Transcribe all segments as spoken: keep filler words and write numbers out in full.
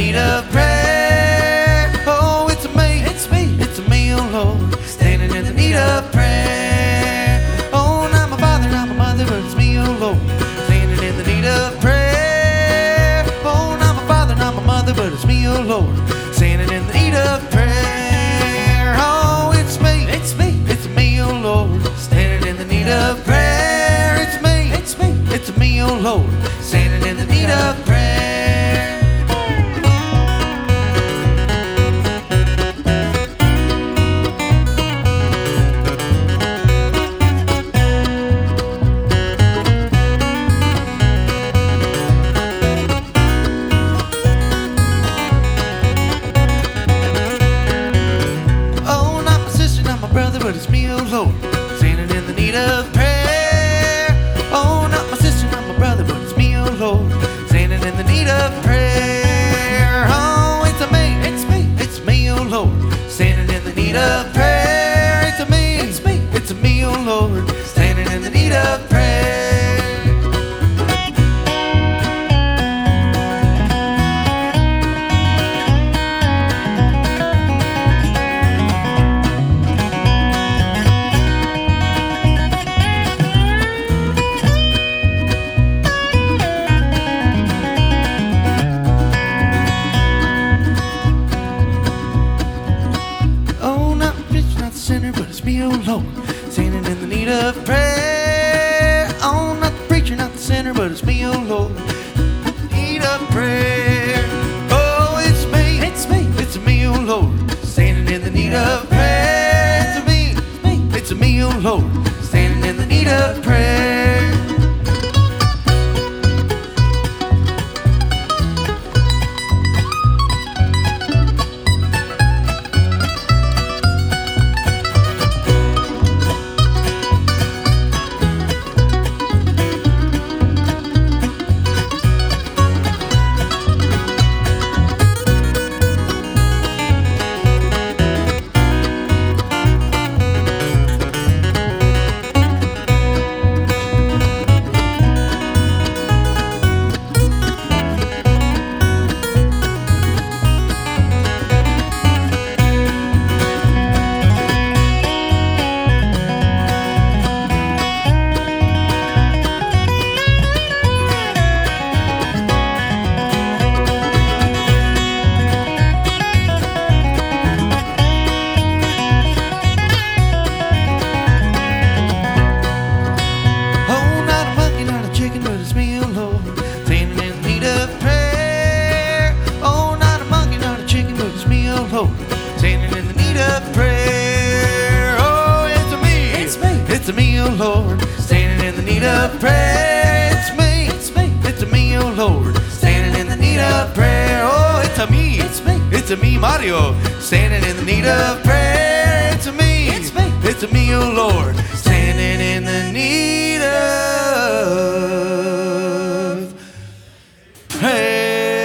need of prayer. Oh, it's me, it's me, it's me, oh Lord, standing in the need of prayer. Oh, not my father, not my mother, but it's me, oh Lord, standing in the need of prayer. Oh, not my father, not my mother, but it's me, oh Lord, standing in the need of prayer. Oh, it's me, it's me, it's me, oh Lord, standing in the need of prayer. It's me, it's me, it's me, oh Lord, standing in the need of prayer. But it's me, oh Lord, standing in the need of prayer. Oh, not my sister, not my brother, but it's me, oh Lord, standing in the need of prayer. Oh, it's a me, it's me, it's me, oh Lord, standing in the need of prayer. It's a me, it's me, it's a me, oh Lord, standing in the need of prayer. But it's me, oh Lord, standing in the need of prayer. Oh, not the preacher, not the sinner, but it's me, oh Lord, need of prayer. Oh, it's me, it's me, it's me, oh Lord, standing in the need of prayer. It's me, it's me, it's me, oh Lord, standing in the need of prayer. Standing in the need of prayer. Oh, it's me, it's me, it's me, oh Lord, standing in the need of prayer. It's me, it's me, it's me, oh Lord, standing in the need of prayer. Oh, it's a me, it's me, it's a me, Mario, standing in the need of prayer. It's a me, it's me, it's a me, oh Lord, standing in the need of prayer.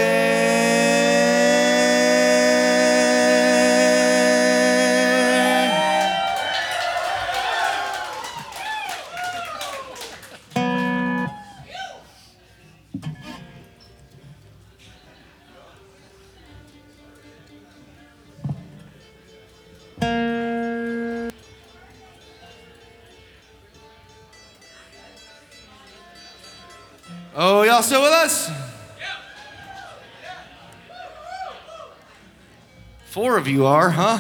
Oh, y'all still with us? Four of you are, huh?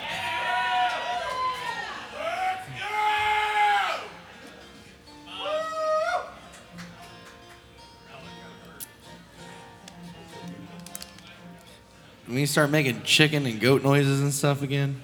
When you start making chicken and goat noises and stuff again.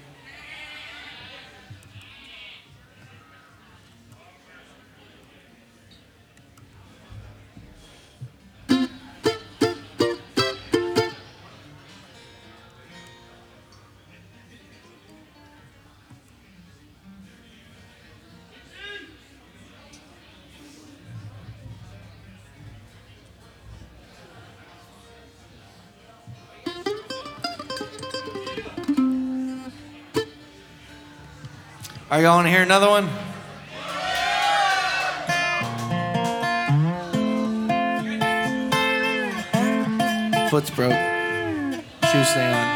Are y'all want to hear another one? Foot's broke. you stay on.